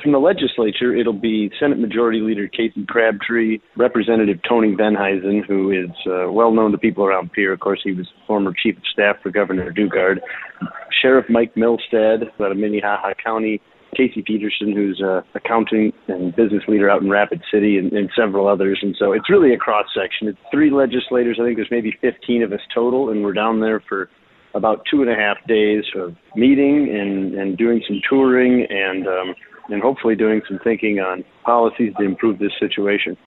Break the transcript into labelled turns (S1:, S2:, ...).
S1: from the legislature, it'll be Senate Majority Leader Casey Crabtree, Representative Tony Venheisen, who is well known to people around Pierre. Of course, he was former Chief of Staff for Governor Dugard. Sheriff Mike Milstead out of Minnehaha County, Casey Peterson, who's accounting and business leader out in Rapid City, and several others. And so it's really a cross-section. It's 3 legislators. I think there's maybe 15 of us total, and we're down there for about 2.5 days of meeting and doing some touring and hopefully doing some thinking on policies to improve this situation.